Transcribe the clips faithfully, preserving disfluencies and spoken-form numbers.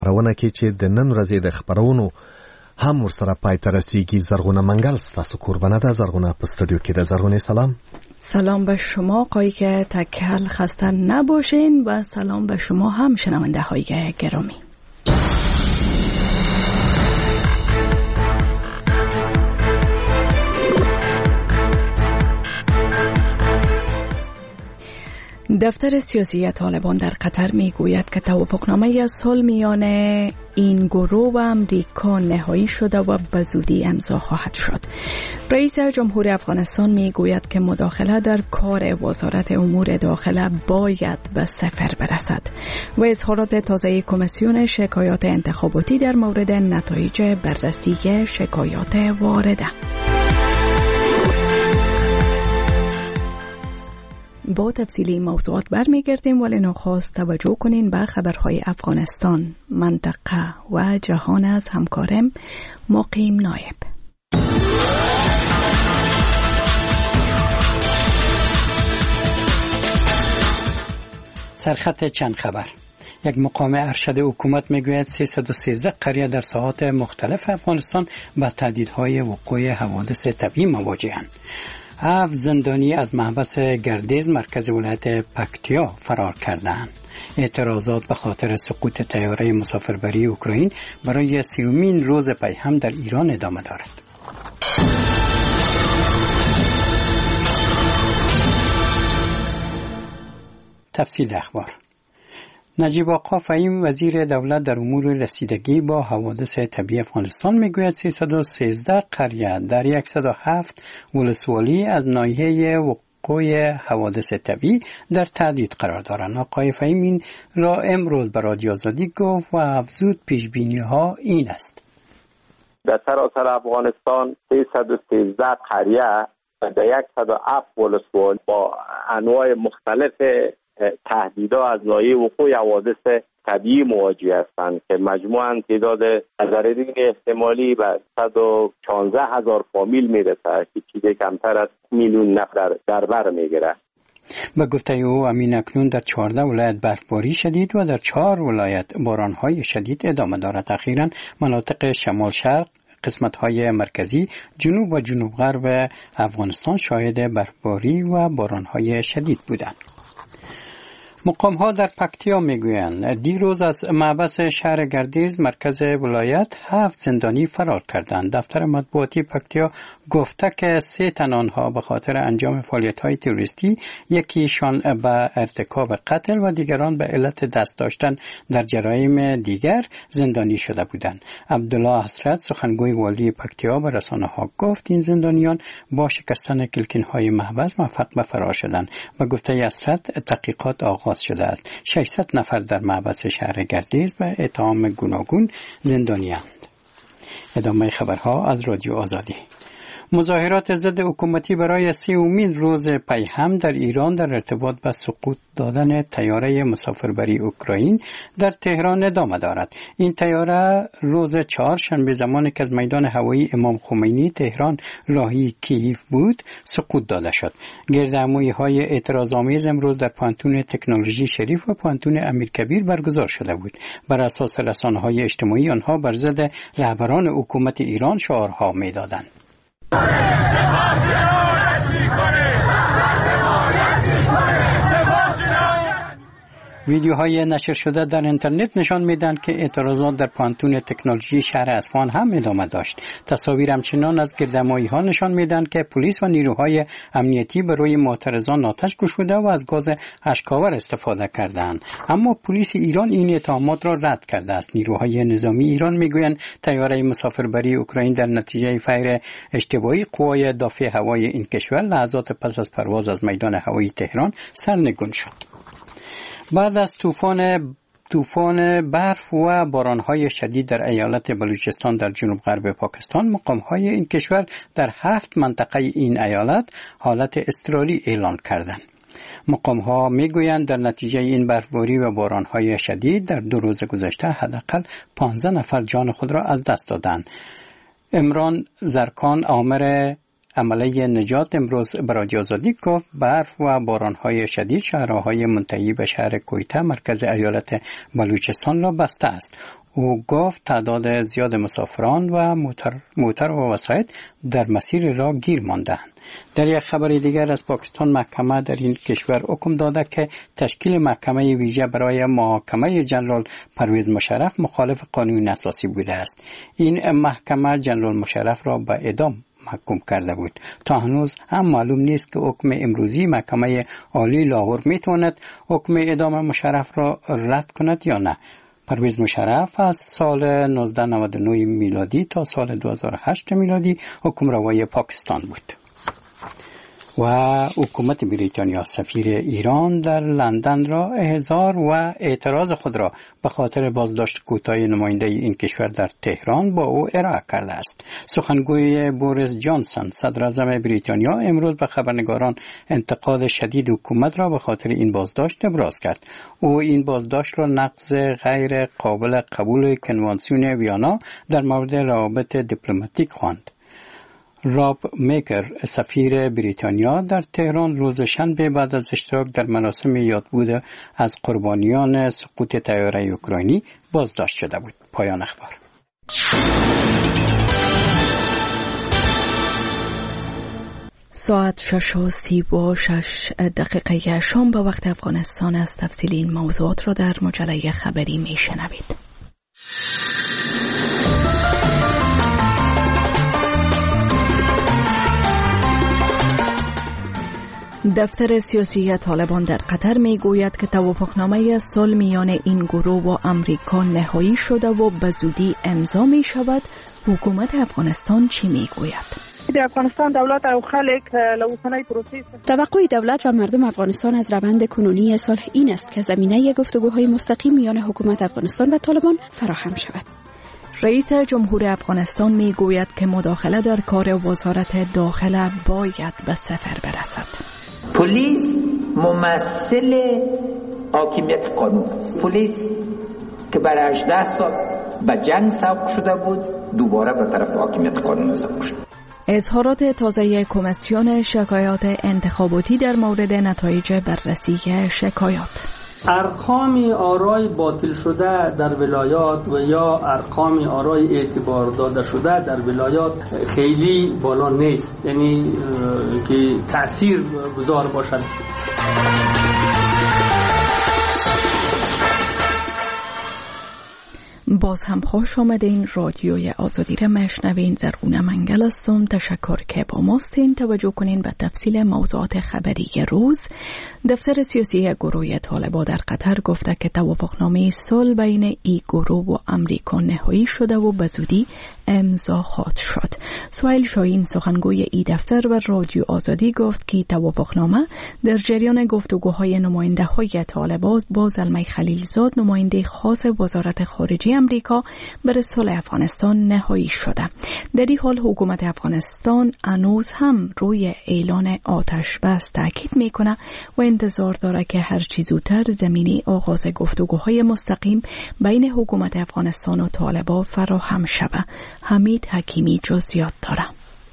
خبرونه کې چې د نن ورځې د خبرونو هم ورسره پای ته رسیږي. زرغونه منګل ستاسو کوربنه ده. زرغونه په استودیو کې ده. زرغونه سلام. سلام به شما آقای که تکل خسته نباشین و سلام به شما هم شنونده های گرامی. دفتر سیاسی طالبان در قطر می گوید که توافقنامه صلح میان این گروه و امریکا نهایی شده و به زودی امضا خواهد شد. رئیس جمهور افغانستان می گوید که مداخله در کار وزارت امور داخله باید به صفر برسد و اظهارات تازه کمیسیون شکایات انتخاباتی در مورد نتایج بررسی شکایات وارده. با تفصیلی موضوعات برمیگردیم، ولی نخست توجه کنین به خبرهای افغانستان، منطقه و جهان از همکارم مقیم نایب. سرخط چند خبر. یک مقام ارشد حکومت میگوید سیصد و سیزده قریه در ساحات مختلف افغانستان با تهدیدهای وقوع حوادث طبیعی مواجهند. هفت زندانی از محبس گردیز مرکز ولایت پکتیا فرار کردند. اعتراضات به خاطر سقوط طیاره مسافربری اوکراین برای سیومین روز پیهم در ایران ادامه دارد. تفصیل اخبار. نجیب آقا فهیم وزیر دولت در امور رسیدگی با حوادث طبیعی افغانستان میگوید سیصد و سیزده قریه در صد و هفت ولسوالی از ناحیه وقوع حوادث طبیعی در تهدید قرار دارند. آقای فهیم این را امروز به رادیو آزادی گفت و افزود پیشبینی ها این است: در سراسر افغانستان سیصد و سیزده قریه در صد و هفت ولسوالی با انواع مختلف تهدیدها از ناحیه وقوع حوادث طبیعی مواجه هستند که مجموعاً تعداد ضررین احتمالی به صد و پانزده هزار فامیل میرسه که چیزی کمتر از میلیون نفر در بر میگیره. به گفته او امین اکنون در چهارده ولایت برفباری شدید و در چهار ولایت بارانهای شدید ادامه دارد. اخیراً مناطق شمال شرق، قسمت‌های مرکزی، جنوب و جنوب غرب افغانستان شاهد برفباری و بارانهای شدید بودند. مقام ها در پکتیا میگویند دیروز از محبس شهر گردیز مرکز ولایت هفت زندانی فرار کردند. دفتر مطبوعاتی پکتیا گفته که سه تن آنها به خاطر انجام فعالیت‌های تروریستی، یکیشان به ارتکاب قتل و دیگران به علت دست داشتن در جرایم دیگر زندانی شده بودند. عبدالله حسرت سخنگوی والی پکتیا به رسانه‌ها گفت این زندانیان با شکستن کلکین‌های محبس موفق به فرار شدند. به گفته حسرت تحقیقات آغاز شده است. ششصد نفر در محبس شهر گردیز به اتهام گوناگون زندانی‌اند. ادامه خبرها از رادیو آزادی. مظاهرات ضد حکومتی برای سیومین روز پیهم در ایران در ارتباط با سقوط دادن طیاره مسافربری اوکراین در تهران ادامه دارد. این طیاره روز چهارشنبه زمانی که از میدان هوایی امام خمینی تهران راهی کیف بود سقوط داده شد. گردهمایی‌های اعتراض‌آمیز امروز در پانتون تکنولوژی شریف و پانتون امیرکبیر برگزار شده بود. بر اساس رسانه‌های اجتماعی آنها بر ضد رهبران حکومت ایران شعارها می‌دادند. ویدیوهای نشر شده در اینترنت نشان میدن که اعتراضات در پانتون تکنولوژی شهر اصفهان هم ادامه داشت. تصاویر همچنان از گردهمایی‌ها نشان میدن که پلیس و نیروهای امنیتی برای معترضان آتش گشوده و از گاز اشک‌آور استفاده کردند. اما پلیس ایران این اتهامات را رد کرده است. نیروهای نظامی ایران میگویند طیاره مسافربری اوکراین در نتیجه فیر اشتباهی قوای دفاع هوایی این کشور لحظات پس از پرواز از میدان هوایی تهران سرنگون شد. بعد از طوفان طوفان برف و بارانهای شدید در ایالت بلوچستان در جنوب غرب پاکستان، مقام‌های این کشور در هفت منطقه این ایالت حالت اضطراری اعلان کردند. مقام‌ها میگویند در نتیجه این برفباری و بارانهای شدید در دو روز گذشته حداقل پانزده نفر جان خود را از دست دادند. عمران زرکان آمر عمله نجات امروز به رادیو آزادی گفت برف و بارانهای شدید شهرهای منتهی به شهر کویته مرکز ایالت بلوچستان را بسته است. او گفت تعداد زیاد مسافران و موتر, موتر و وسایط در مسیر راه گیر ماندند. در یک خبر دیگر از پاکستان، محکمه در این کشور حکم داده که تشکیل محکمه ویژه برای محاکمه جنرال پرویز مشرف مخالف قانون اساسی بوده است. این محکمه جنرال مشرف را به اعدام محکوم کرده بود. تا هنوز هم معلوم نیست که حکم امروزی محکمه عالی لاهور میتواند حکم اعدام مشرف را رد کند یا نه. پرویز مشرف از سال نوزده نود و نه میلادی تا سال دو هزار و هشت میلادی حکمروای پاکستان بود. و حکومت بریتانیا سفیر ایران در لندن را احضار و اعتراض خود را به خاطر بازداشت کوتاه نماینده این کشور در تهران با او ارائه کرده است. سخنگوی بوریس جانسون صدر اعظم بریتانیا امروز به خبرنگاران انتقاد شدید حکومت را به خاطر این بازداشت ابراز کرد. او این بازداشت را نقض غیر قابل قبول کنوانسیون ویانا در مورد روابط دیپلماتیک خواند. راب میکر سفیر بریتانیا در تهران روز شنبه بعد از اشتراک در مراسم یادبود از قربانیان سقوط طیاره اوکراینی بازداشت شده بود. پایان اخبار. ساعت شش و سی و شش دقیقه شام به وقت افغانستان است. تفصیل این موضوعات را در مجله خبری می شنوید. دفتر سیاسی طالبان در قطر می گوید که توافقنامه صلح میان این گروه و امریکا نهایی شده و به زودی امضا می شود. حکومت افغانستان چی می گوید؟ افغانستان دولت او خلق لوسنای پروسیس. توقع دولت و مردم افغانستان از روند کنونی صلح این است که زمینه گفتگوهای مستقیم میان حکومت افغانستان و طالبان فراهم شود. رئیس جمهور افغانستان می گوید که مداخله در کار وزارت داخله باید به صفر برسد. پلیس ممثل حاکمیت قانون است. پلیس که برای هجده سال به جنگ سوق شده بود دوباره به طرف حاکمیت قانون سوق شد. اظهارات تازه کمیسیون شکایات انتخاباتی در مورد نتایج بررسی شکایات. ارقام آرای باطل شده در ولایات و یا ارقام آرای اعتبار داده شده در ولایات خیلی بالا نیست، یعنی که تأثیر گذار باشد. باز هم خوش آمدین. رادیوی آزادی را میشنوین. زرغونه منگل هستم. تشکر که با ماستین. توجه کنین به تفصیل موضوعات خبری روز. دفتر سیاسی گروه طالبان در قطر گفته که توافقنامه صلح بین ای گروه و امریکا نهایی شده و به زودی امضا خواهد شد. سهیل شاهین سخنگوی ای دفتر و رادیو آزادی گفت که توافقنامه در جریان گفتگوهای نماینده های طالبان با زلمه خلیلزاد نماینده خاص وزارت خارجه امریکا برای صلح افغانستان نهایی شده. در این حال حکومت افغانستان هنوز هم روی اعلان آتش بس تاکید میکنه و انتظار داره که هر چه زودتر زمینه آغاز گفتگوهای مستقیم بین حکومت افغانستان و طالبان فراهم شود. حمید حکیمی جزئیات داره.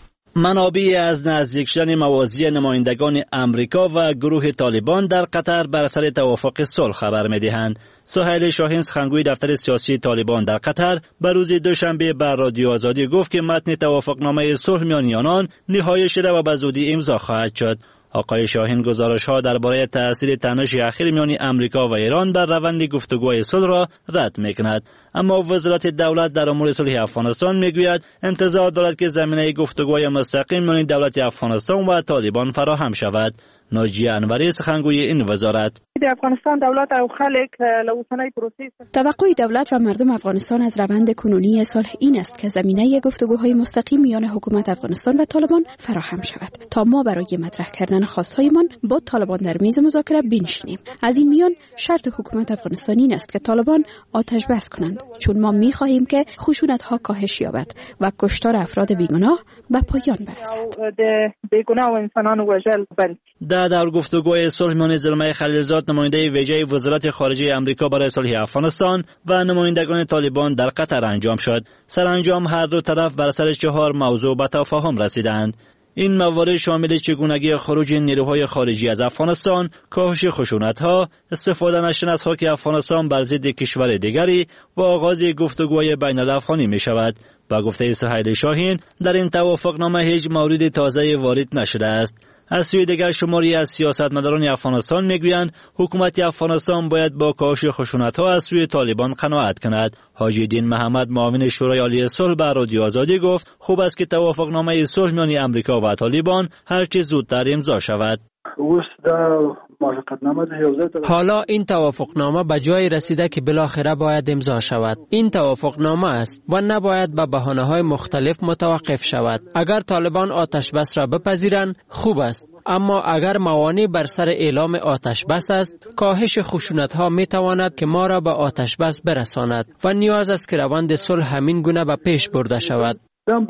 منابع از نزدیک شدن موازی نمایندگان امریکا و گروه طالبان در قطر بر سر توافق صلح خبر می‌دهند. سهیل شاهین سخنگوی دفتر سیاسی طالبان در قطر به روز دوشنبه بر رادیو آزادی گفت که متن توافقنامه صلح میان آنان نهایی شده و به زودی امضا خواهد شد. آقای شاهین گزارش‌ها درباره تأثیر تنش اخیر میان امریکا و ایران بر روند گفتگوهای صلح را رد می‌کند، اما وزارت دولت در امور صلح افغانستان میگوید انتظار دارد که زمینه گفتگوهای مستقیم میان دولت افغانستان و طالبان فراهم شود. ناجیه انوری سخنگوی این وزارت: افغانستان دولت او خلق لوسنای پروسیس. توقع دولت و مردم افغانستان از روند کنونی صلح این است که زمینه گفتگوهای مستقیم میان حکومت افغانستان و طالبان فراهم شود تا ما برای مطرح کردن خواستهایمان با طالبان در میز مذاکره بنشینیم. از این میان شرط حکومت افغانستان این است که طالبان آتش بس کنند، چون ما می‌خواهیم که خشونت‌ها کاهش یابد و کشتار افراد بیگناه به پایان برسد. بیگناه و انسانان وژل بند. در دور گفتگوهای صلح میان زلمه خلیلزاد نماینده ویژه وزارت خارجه امریکا برای صلح افغانستان و نمایندگان طالبان در قطر انجام شد. سرانجام هر دو طرف بر سر چهار موضوع به تفاهم رسیدند. این موارد شامل چگونگی خروج نیروهای خارجی از افغانستان، کاهش خشونت‌ها، استفاده نشدن از خاک افغانستان بر ضد کشور دیگری و آغاز گفتگوهای بین الافغانی می شود. با گفته سهیل شاهین، در این توافقنامه هیچ مورد تازه وارد نشده است. از سوی دیگر شماری از سیاستمداران افغانستان میگویند حکومت افغانستان باید با کاهش خشونت‌ها از سوی طالبان قناعت کند. حاجی دین محمد معاون شورای عالی صلح به رادیو آزادی گفت خوب است که توافقنامه صلح میان امریکا و طالبان هر چه زودتر امضا شود. حالا این توافقنامه به جای رسیده که بالاخره باید امضا شود. این توافقنامه است و نباید به بهانه‌های مختلف متوقف شود. اگر طالبان آتش بس را بپذیرند خوب است، اما اگر موانع بر سر اعلام آتش بس است، کاهش خشونت‌ها می‌تواند که ما را به آتش بس برساند و نیاز است که روند صلح همین گونه به پیش برده شود.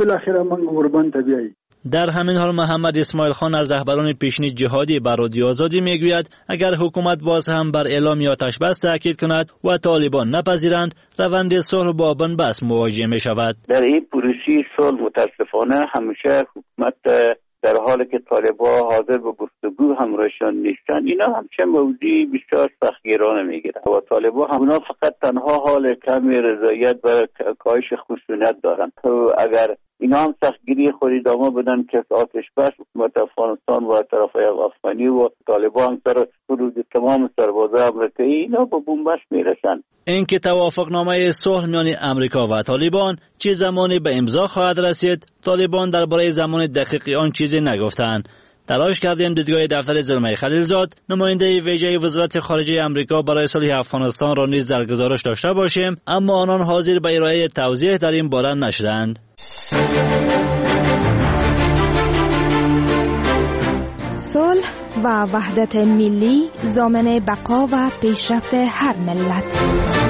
در همین حال محمد اسماعیل خان از رهبران پیشین جهادی بر رادیو آزادی میگوید اگر حکومت باز هم بر اعلام آتش بس تاکید کند و طالبان نپذیرند، روند صلح با بنبست مواجه می شود. در این پروسه صلح متاسفانه همیشه حکومت در حالی که طالبان حاضر به گفتگو همراهشان نیستند، اینا همچه موضوعی بسیار سختگیرانه میگیرند و طالبان همونا فقط تنها حال کمی رضایت و کاهش خشونت دارند. اگر اینا هم سختگیری خود ادامه بدن که آتش بس حکومت افغانستان و طرفای افغانی و طالبان هم سر خروج تمام سربازای امریکایی اینا به بنبست میرسند. اینکه توافقنامه صلح میان امریکا و طالبان چه زمانی به امضا خواهد رسید، طالبان درباره زمان دقیقی آن چیزی نگفتند. تلاش کردیم دیدگاه دفتر زلمه خلیلزاد، نماینده ویژه وزارت خارجه امریکا برای صلح افغانستان را نیز در گزارش داشته باشیم، اما آنان حاضر به ارائه توضیح در این باره نشدند. صلح و وحدت ملی ضامن بقا و پیشرفت هر ملت.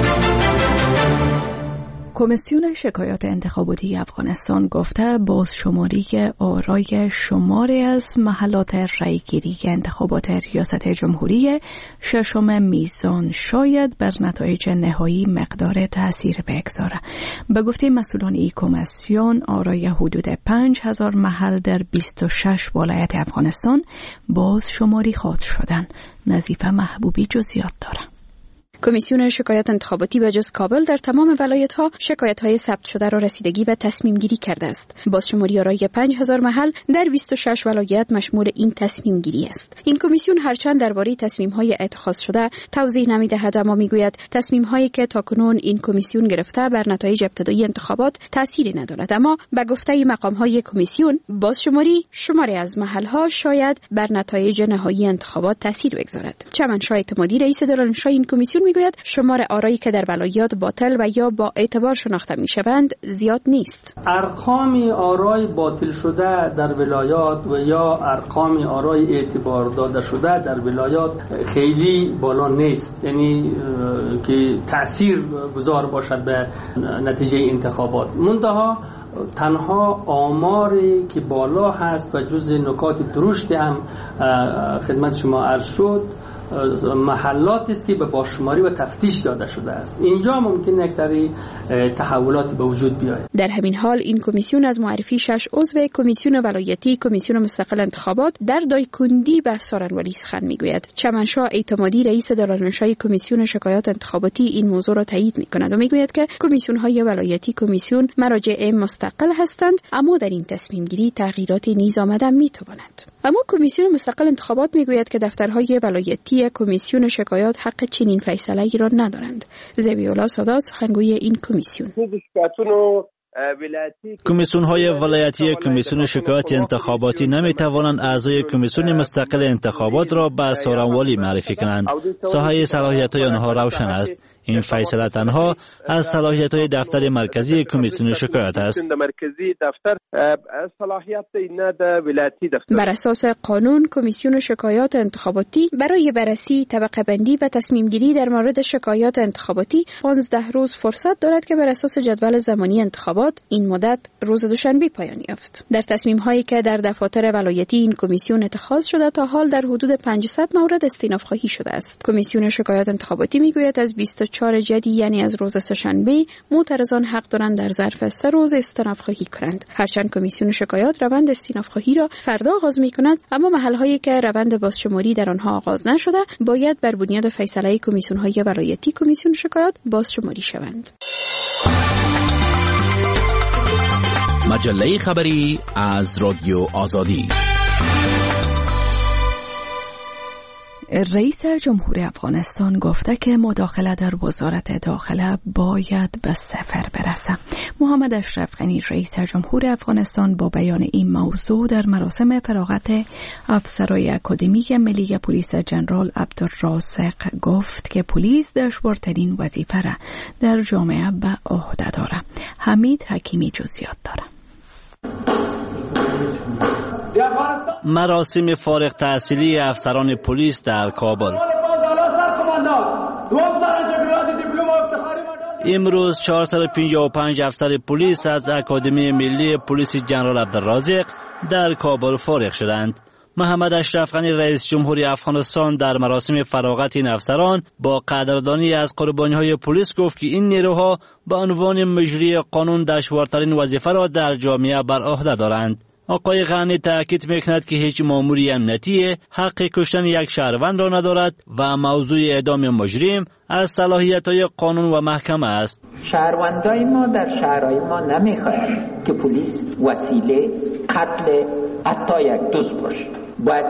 کمیسیون شکایات انتخاباتی افغانستان گفته بازشماری آرای شماری از محلات رایگیری انتخابات ریاست جمهوری ششم میزان شاید بر نتایج نهایی مقدار تأثیر بگذاره. به گفته مسئولان این کمیسیون، آرای حدود پنج هزار محل در بیست و شش ولایت افغانستان بازشماری خواهد شدن. نظیفه محبوبی جزئیات داره. کمیسیون شکایات انتخاباتی به جز کابل در تمام ولایت‌ها شکایت‌های ثبت شده را رسیدگی به تصمیم گیری کرده است. بازشماری آرای پنج هزار محل در بیست و شش ولایت مشمول این تصمیم گیری است. این کمیسیون هرچند درباره تصمیم‌های اتخاذ شده توضیح نمی‌دهد، اما می‌گوید تصمیم‌هایی که تاکنون این کمیسیون گرفته بر نتایج ابتدایی انتخابات تأثیری ندارد. اما به گفته مقام‌های کمیسیون، بازشماری شماری از محل‌ها شاید بر نتایج نهایی انتخابات تأثیر بگذارد. چمنشاه اعتمادی رئیس دارالانشای این کمیسیون میگوید شمار آرایی که در ولایات باطل و یا با اعتبار شناخته میشوند زیاد نیست. ارقام آرای باطل شده در ولایات و یا ارقام آرای اعتبار داده شده در ولایات خیلی بالا نیست، یعنی که تأثیر گذار باشد به نتیجه انتخابات. منتها تنها آماری که بالا هست و جز نکات درشت هم خدمت شما عرض شد محلات است که به بازشماری و تفتیش داده شده است. اینجا ممکن یک سری تحولاتی به وجود بیاید. در همین حال این کمیسیون از معرفی شش عضو کمیسیون ولایتی کمیسیون مستقل انتخابات در دایکندی به سارنولی سخن میگوید. چمنشاه اعتمادی رئیس دارالانشای کمیسیون شکایات انتخاباتی این موضوع را تایید میکند و میگوید که کمیسیون های ولایتی کمیسیون مراجع مستقل هستند، اما در این تصمیم گیری تغییرات نیز آمده میتواند. اما کمیسیون مستقل انتخابات میگوید که دفترهای ولایتی کمیسیون شکایات حق چنین فیصله‌ای را ندارند. زبی‌الله سادات سخنگوی این کمیسیون: کمیسیون های ولایتی کمیسیون شکایات انتخاباتی نمی توانند اعضای کمیسیون مستقل انتخابات را به سارنوالی معرفی کنند. ساحه صلاحیت های آنها روشن است. این فیصله تنها از صلاحیت های دفتر مرکزی کمیسیون شکایات است. بر اساس قانون کمیسیون شکایات انتخاباتی برای بررسی طبقه بندی و تصمیم گیری در مورد شکایات انتخاباتی پانزده روز فرصت دارد که بر اساس جدول زمانی انتخابات این مدت روز دوشنبه پایان یافت. در تصمیم هایی که در دفاتر ولایتی این کمیسیون اتخاذ شده تا حال در حدود پانصد مورد استئناف خواهی شده است. کمیسیون شکایات انتخاباتی میگوید از بیست و چهار جدی یعنی از روز سه‌شنبه معترضان حق دارند در ظرف سه روز استئناف خواهی کنند. هرچند کمیسیون شکایات روند استئناف خواهی را فردا آغاز می کند، اما محل‌هایی که روند بازشماری در آنها آغاز نشده باید بر بنیاد فیصله کمیسیون‌های ولایتی کمیسیون شکایات بازشماری شوند. مجله خبری از رادیو آزادی. رئیس جمهور افغانستان گفته که مداخله در وزارت داخله باید به صفر برسه. محمد اشرف غنی رئیس جمهور افغانستان با بیان این موضوع در مراسم فراغت افسرای اکادمی ملی پلیس جنرال عبدالرازق گفت که پلیس دشوارترین وظیفه را در جامعه به عهده داره. حمید حکیمی جزئیات داره. مراسم فارغ التحصیلی افسران پلیس در کابل. امروز چهارصد و پنجاه و پنج افسر پلیس از اکادمی ملی پلیس جنرال عبدالرازق در کابل فارغ شدند. محمد اشرف غنی رئیس جمهوری افغانستان در مراسم فراغت این افسران با قدردانی از قربانی‌های پلیس گفت که این نیروها به عنوان مجری قانون دشوارترین وظیفه را در جامعه بر عهده دارند. آقای غنی تاکید میکند که هیچ ماموری امنیتی حق کشتن یک شهروند را ندارد و موضوع اعدام مجرم از صلاحیت‌های قانون و محکمه است. شهروندای ما در شهرهای ما نمیخواهند که پلیس وسیله قتل حتی یک دوست باشه. باید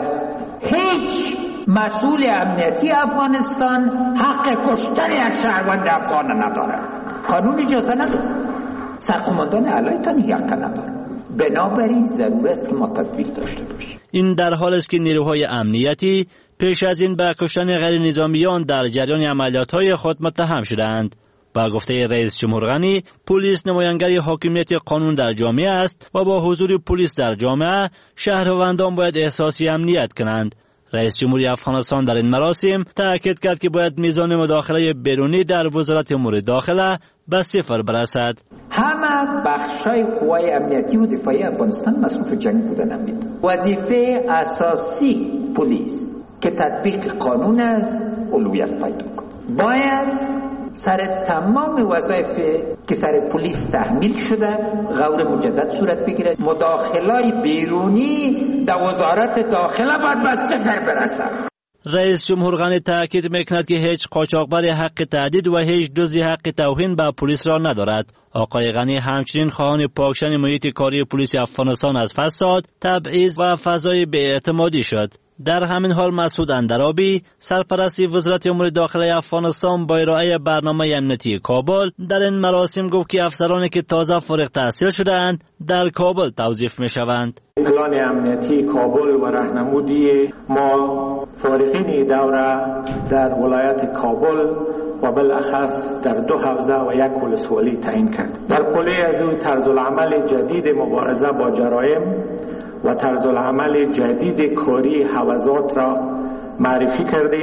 هیچ مسئول امنیتی افغانستان حق کشتن یک شهروند افغان نداره. قانون اجازه نداره. سرقماندان علایتان یک حق نداره. بنابراین ضرور است که ما تدبیر داشته باشیم. این در حال است که نیروهای امنیتی پیش از این به کشتن غیر نظامیان در جریان عملیات‌های خود متهم شدند. با گفته رئیس جمهور غنی، پلیس نمایانگر حاکمیت قانون در جامعه است و با حضور پلیس در جامعه شهروندان باید احساس امنیت کنند. رئیس جمهوری افغانستان در این مراسم تاکید کرد که باید میزان مداخله بیرونی در وزارت امور داخله به صفر برسد. همه بخشای قوای امنیتی و دفاعی افغانستان مصروف جنگ بودن امید. وظیفه اساسی پلیس که تطبیق قانون است اولویت پیدا کند. باید سر تمام وظایف که سر پلیس تحمیل شده غور مجدد صورت بگیرد. مداخلای بیرونی در وزارت داخله باید به صفر برسد. رئیس جمهور غنی تاکید میکند که هیچ قاچاقبر حق تهدید و هیچ دزدی حق توهین به پلیس را ندارد. آقای غنی همچنین خواهان پاکشن محیط کاری پلیس افغانستان از فساد، تبعیض و فضای بی‌اعتمادی شد. در همین حال مسعود اندرابی سرپرست وزارت امور داخله افغانستان با ارائه برنامه امنیتی کابل در این مراسم گفت که افسرانی که تازه فارغ التحصیل شده‌اند در کابل توظیف می‌شوند. پلان امنیتی کابل و راهنمودی ما فارغین دوره در ولایت کابل و بالاخص در دو حوزه و یک ولسوالی تعیین کرد. در پله از او طرز العمل جدید مبارزه با جرایم و طرز العمل جدید کاری حوزات را معرفی کردیم.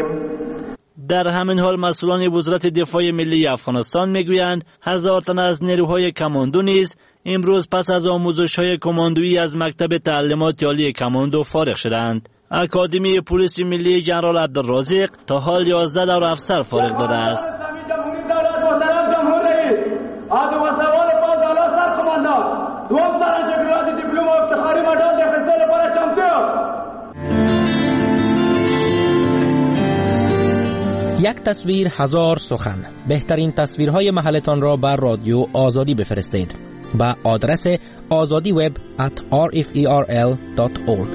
در همین حال مسئولان وزارت دفاع ملی افغانستان میگویند هزار تن از نیروهای کماندو نیز امروز پس از آموزش‌های کماندویی از مکتب تعلیمات عالی کماندو فارغ شدند. اکادمی پلیس ملی جنرال عبدالرازق تا حال یازده دور افسر فارغ داده است. یک تصویر هزار سخن. بهترین تصویرهای محلتان را بر رادیو آزادی بفرستید با آدرس آزادی وب ات آر اف ای آر ال دات اورگ.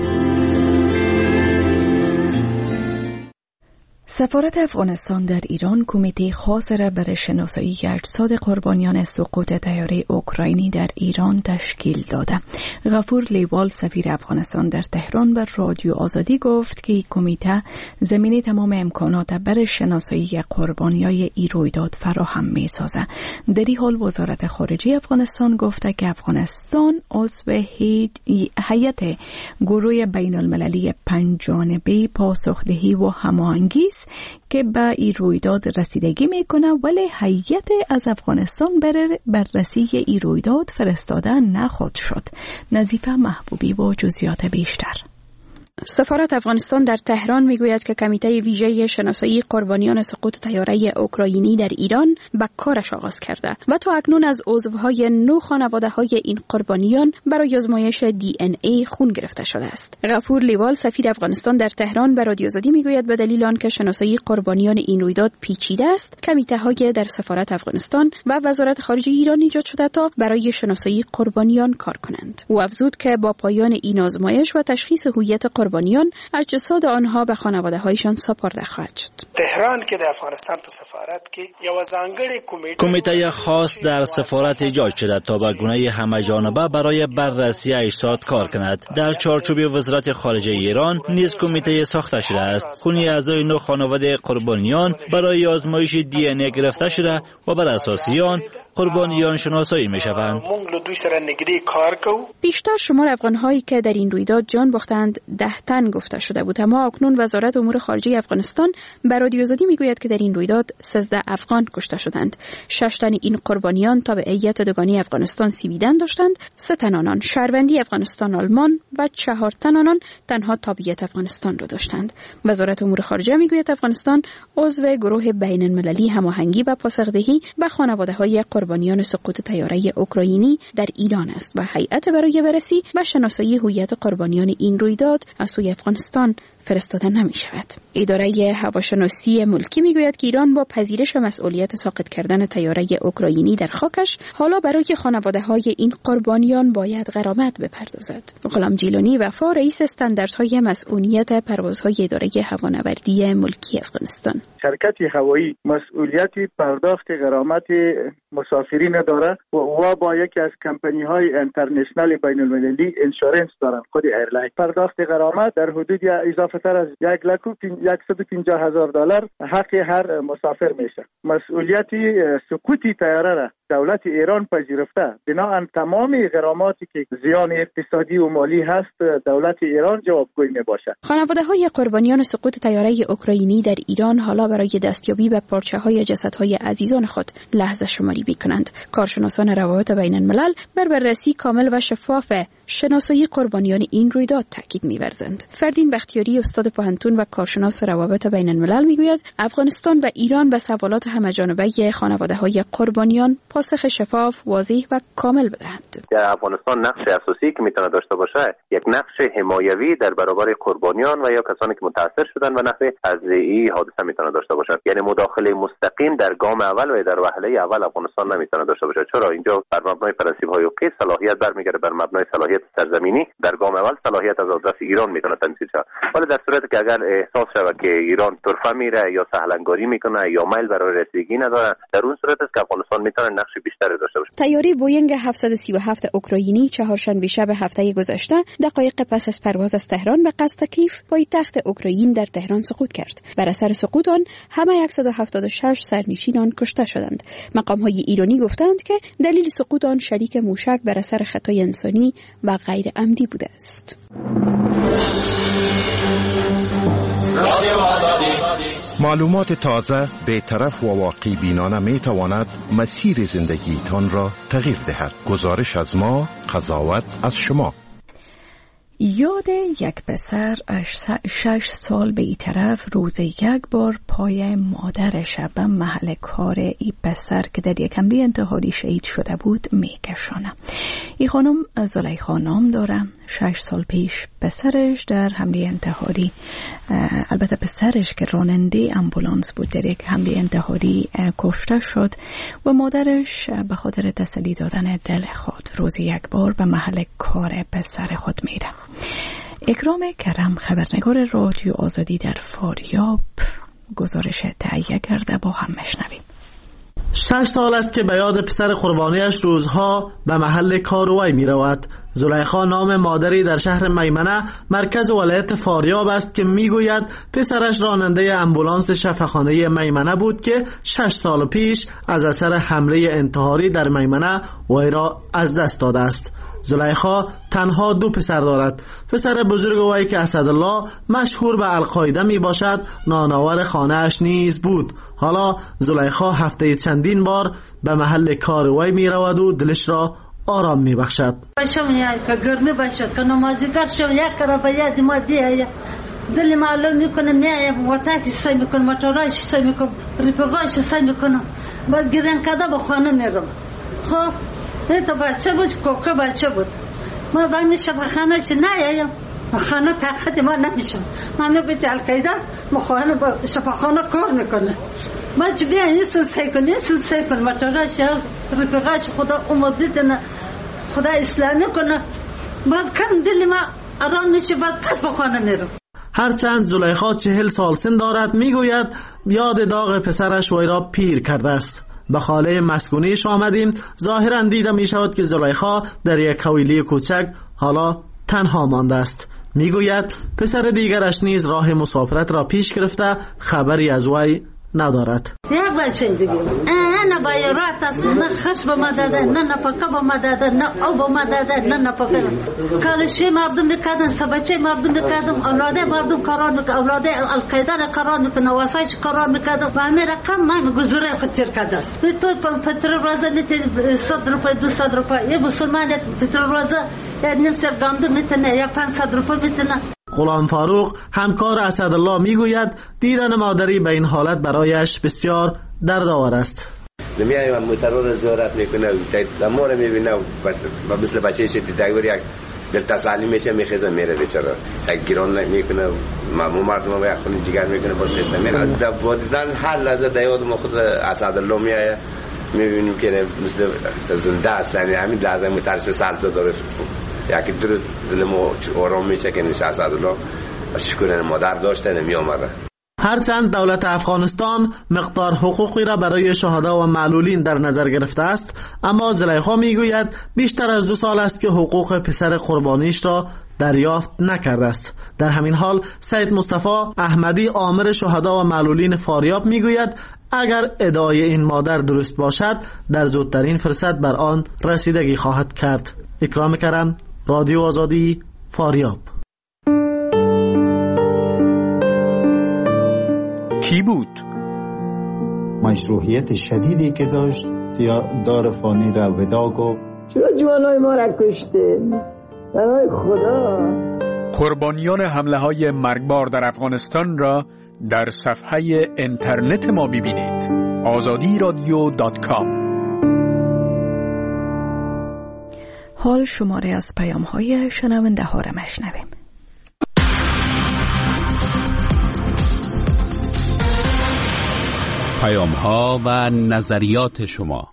سفارت افغانستان در ایران کمیته خاص را برای شناسایی اجساد قربانیان سقوط طیاره اوکراینی در ایران تشکیل داده. غفور لیوال سفیر افغانستان در تهران بر رادیو آزادی گفت که این کمیته زمینه تمام امکانات برای شناسایی قربانیان این رویداد فراهم می‌سازد. در این حال وزارت خارجه افغانستان گفته که افغانستان عضو هیئت گروه بین المللی پنج جانبه پاسخدهی و هماهنگی که به این رویداد رسیدگی میکنه، ولی هیئت از افغانستان برای بررسی این رویداد فرستاده نخواهد شد. نظیفه محبوبی با جزئیات بیشتر. سفارت افغانستان در تهران میگوید که کمیته ویژه شناسایی قربانیان سقوط طیاره اوکراینی در ایران به کارش آغاز کرده و تا اکنون از عضوهای نه خانواده‌های این قربانیان برای آزمایش دی ان ای خون گرفته شده است. غفور لیوال سفیر افغانستان در تهران به رادیو آزادی میگوید به دلیل آنکه شناسایی قربانیان این رویداد پیچیده است، کمیته‌های در سفارت افغانستان و وزارت خارجه ایران ایجاد شده تا برای شناسایی قربانیان کار کنند. او افزود که با پایان این آزمایش و تشخیص هویت قربانیان، اجساد آنها به خانواده‌هایشان سپرده خواهد شد. تهران که در افغانستان په سفارت کې یو ځانګړی کمیته کمیته خاص در سفارت ایجاد شده تا به گونه همه جانبه برای بررسی اجساد کار کند. در چارچوب وزارت خارجه ایران نیز کمیته ساخته شده است. خون اعضای نو خانواده قربانیان برای آزمایش دی ان ای گرفته شده و بر اساس آن قربانیان شناسایی می‌شوند. بیشتر شمار افغان‌هایی که در این رویداد جان باختند ده تن گفته شده بود، اما اکنون وزارت امور خارجه افغانستان به رادیو آزادی میگوید که در این رویداد سیزده افغان کشته شدند. شش تن این قربانیان تابعیت دوگانی افغانستان سویدن داشتند، سه تن آنان شهروندی افغانستان آلمان و چهار تن آنان تنها تابعیت افغانستان را داشتند. وزارت امور خارجه میگوید افغانستان عضو گروه بین المللی هماهنگی و پاسخدهی به خانواده‌های قربانیان سقوط طیاره اوکراینی در ایران است و هیئت برای بررسی و شناسایی هویت قربانیان این رویداد از سوی افغانستان فرستاده نمی شود. اداره هواشناسی ملکی می گوید که ایران با پذیرش مسئولیت ساقط کردن طیاره اوکراینی در خاکش، حالا برای خانواده های این قربانیان باید غرامت بپردازد. غلام جیلانی وفا رئیس استانداردهای مسئولیت پروازهای اداره هوانوردی ملکی افغانستان: شرکت هوایی مسئولیت پرداخت غرامت مسافرین داره و او با یکی از کمپانی های اینترنشنال بین المللی انشورنس دارند. خود ایرلاین پرداخت غرامت در حدود اضافه تر از یک لک و صد و پنجاه هزار دلار حق هر مسافر میشه. مسئولیت سقوط طیاره را دولت ایران پذیرفته. بنابراین تمام غراماتی که زیان اقتصادی و مالی هست دولت ایران جوابگوی میباشد. خانواده های قربانیان سقوط طیاره اوکراینی در ایران حالا برای دستیابی به پارچه های جسد های عزیزان خود لحظه شماری میکنند. کارشناسان روابط بین الملل بر بررسی کامل و شفاف شناسایی قربانیان این رویداد تاکید می‌ورزند. فردین بختیاری استاد پوهنتون و کارشناس روابط بین الملل میگوید افغانستان و ایران به سوالات همه‌جانبه خانواده‌های قربانیان پاسخ شفاف، واضح و کامل بدهند. در افغانستان نقش اساسی که میتونه داشته باشه یک نقش حمایوی در برابر قربانیان و یا کسانی که متاثر شدن و نحوه از این حادثه میتونه داشته باشه. یعنی مداخله مستقیم در گام اول و در وهله اول افغانستان نمیتونه داشته باشه. چرا؟ اینجا بر مبنای پرنسیپ‌های حقوقی صلاحیت برمیگره بر مبنای صلاحیت سرزمینی. در گام اول صلاحیت از آدرس ایران میتونه تمثیل شه. ولی در صورتی که اگر احساس شود که ایران طرفه میره یا سهلنگاری میکنه یا میل برای رسیدگی نداره، در اون صورت است که افغانستان میتونه نقش بیشتری داشته باشه. طیاره بوینگ هفتصد و سی و هفت اوکراینی چهارشنبه شب هفته گذشته دقایق پس از پرواز از تهران به قصد کیف پایتخت اوکراین در تهران سقوط کرد. بر اثر سقوط آن همه صد و هفتاد و شش سرنشین آن کشته شدند. مقام‌های ایرانی گفتند که دلیل سقوط آن شریک موشک بر اثر خطای انسانی و غیر عمدی بوده است. معلومات تازه، بی‌طرف و واقعی بینانه می تواند مسیر زندگیتان را تغییر دهد. گزارش از ما، قضاوت از شما. یاد یک پسر شش سال به این طرف روز یک بار پای مادرش به محل کار این پسر که در یک حمله انتحاری شهید شده بود میکشانه. این خانم زلیخا نام داره. شش سال پیش پسرش در حمله انتحاری، البته پسرش که راننده امبولانس بود، در یک حمله انتحاری کشته شد و مادرش به خاطر تسلی دادن دل خود روز یک بار به محل کار پسر خود میره. اکرام کرم خبرنگار رادیو آزادی در فاریاب گزارش تهیه کرده، با هم مشنویم. شش سال است که به یاد پسر قربانیش روزها به محل کار وی می رود. زلیخا نام مادری در شهر میمنه مرکز ولایت فاریاب است که می گوید پسرش راننده امبولانس شفاخانه میمنه بود که شش سال پیش از اثر حمله انتحاری در میمنه وی را از دست داده است. زلیخا تنها دو پسر دارد. پسر بزرگ وی که اسدالله مشهور به القاعده می باشد نانآور خانه اش نیز بود. حالا زلیخا هفته چندین بار به محل کار وی می رود و دلش را آرام می بخشد. باشم یا که گرمی باشد که نمازیگر شم یک کار به یاد ما دیه دل معلوم میکنه میایم وطاقی سعی میکنم موتورایش سعی میکنم رفقایش سعی میکنم بعد گرین کده به خانه میرم. خب تو بچه بود کوکه بچه بود ما باید میشه به خانه چه نیایم خانه تاخت ما نمیشم ما میگوی که القیده ما خانه با شفاخانه کار میکنه ما چه بیا این سل سعی کنی این سل سعی کن موتورایش رفقایش خدا امید نه خدا اسلامی کنه بعد کم دل ما آرام میشه بعد پس به خانه میرم. هرچند زلیخا چهل سال سن دارد میگوید یاد داغ پسرش وی را پیر کرده است. به خانه مسکونیش آمدیم. ظاهرا دیده می شود که زلیخا در یک حویلی کوچک حالا تنها مانده است. میگوید پسر دیگرش نیز راه مسافرت را پیش گرفته خبری از وی ندارد. یک بچه دیگه نه بایرات است نه خش به ما داده نه نفقه به ما داده نه او به ما داده نه نفقه کالشی مردم میکردن سبچه مردم میکردم اولاده مردم قرار میکردن اولاده القیده را قرار میکردن نواسایش قرار میکردن و همه رقم من گذاره خطیر کرده است تو پتر روزه میتونی صد روپای دو صد روپای یه مسلمان پتر روزه یک نیم سر گاندو میتونه یک پنج صد روپای میتونه. غلام فاروق همکار اسدالله میگوید دیدن مادری به این حالت برایش بسیار دردآور است. نمیایم موتر رو زیارت میکنه ما رو میبینه و مثل بچه شد دیگر یک دل تسلی میشه میخیزه میره بیچاره یک گیران میکنه مردم مردم یک خونی جگر میکنه باز خیزه میره در دیدن هر لحظه در یاد ما خود اسدالله میایه میبینیم که مثل زنده است یعنی همین لحظه مترس سرزا داره یکی در دل ما آرام میشه که نشه اسدالله شکر مادر داشته نمی آمده. هرچند دولت افغانستان مقدار حقوقی را برای شهدا و معلولین در نظر گرفته است اما زلیخا میگوید بیشتر از دو سال است که حقوق پسر قربانیش را دریافت نکرده است. در همین حال سید مصطفی احمدی آمر شهدا و معلولین فاریاب میگوید اگر ادعای این مادر درست باشد در زودترین فرصت بر آن رسیدگی خواهد کرد. اکرام کرم، رادیو آزادی، فاریاب. کی بود؟ مشروعیت شدیدی که داشت یا دار فانی را ودا گفت. چرا جوانای ما را کشته؟ برای خدا. قربانیان حمله های مرگبار در افغانستان را در صفحه اینترنت ما ببینید آزادی رادیو دات کام. حال شماره از پیام های شنونده ها را مشنویم. پیام ها و نظریات شما.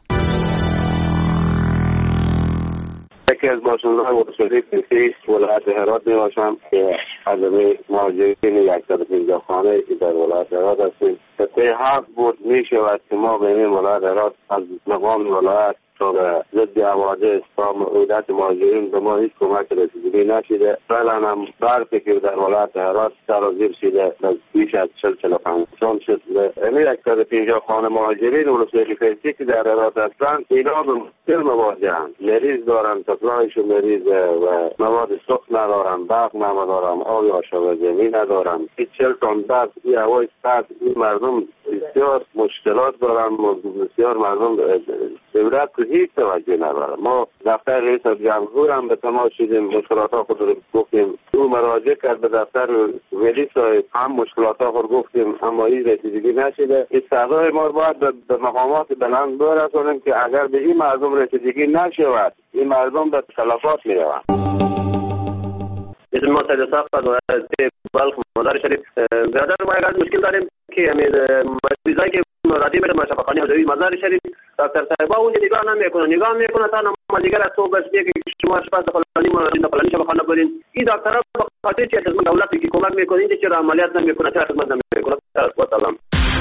یکی از باشندگان ولسوالی فیسی ولایت هرات می باشم که از مهاجرین صد و پنجاه خانه که در ولایت هرات هستیم. طبق حق بود می شود که ما به این ولایت هرات از مقام ولایت تا به ضد حوادث تا معودت مهاجرین به ما هیچ کمک رسیدگی نشده. فعلا هم برفی که در ولایت هرات سرازیر شده بیش از چهل چهل و پنج سال شد. یعنی صد و پنجاه خانه مهاجرین ولسوالی فیسی که در هرات هستند اینا به مشکل مواجهند. مریض دارن، سپلایشون مریضه و مواد سوخت ندارن، برق ندارن، آب آشامیدنی ندارن. این چهل تن برق، این هوای سرد، این مردم بسیار مشکلات دارن. بسیار مردم دولت هیچ توجه نداره. ما دفتر رئیس جمهور هم به تماس شدیم، مشکلات ها خود رو گفتیم. او مراجعه کرد به دفتر ولی صاحب، هم مشکلات ها خود گفتیم اما این رسیدگی نشده. این صدای ما باید به مقامات بلند برسونیم که اگر به این مردم رسیدگی نشود این مردم به تلفات می روند. اسم ما سید صفت و بلخ مادر شریف برادر ما یک مشکل داریم که همین مریضایی که مرادی میره شفاخانه حضوری مزار شریف دکتر صاحبا اونجا نگاه نمیکنه نگاه میکنه تا ما دیگر از تو بس دیگه شما شفاعت فلانی مرادی فلانی شفاخانه برین. این دکترها به خاطر چه خدمت دولتی که کمک میکنه این چرا عملیات نمیکنه چرا خدمت نمیکنه. و سلام.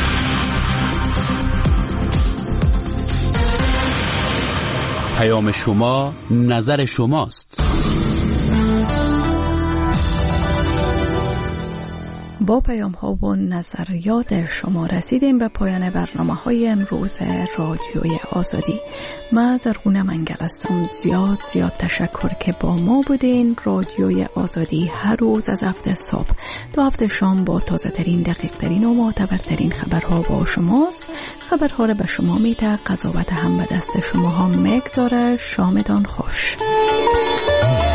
پیام شما نظر شماست. با پیام ها و نظریات شما رسیدیم به پایان برنامه های امروز رادیوی آزادی. من زرغونه منگل هستم. زیاد زیاد تشکر که با ما بودین. رادیوی آزادی هر روز از هفته صبح تا هفته شام با تازه ترین، دقیق ترین و معتبرترین خبرها با شماست. خبرها را به شما میده، قضاوت هم به دست شما ها میگذاره. شامتان خوش.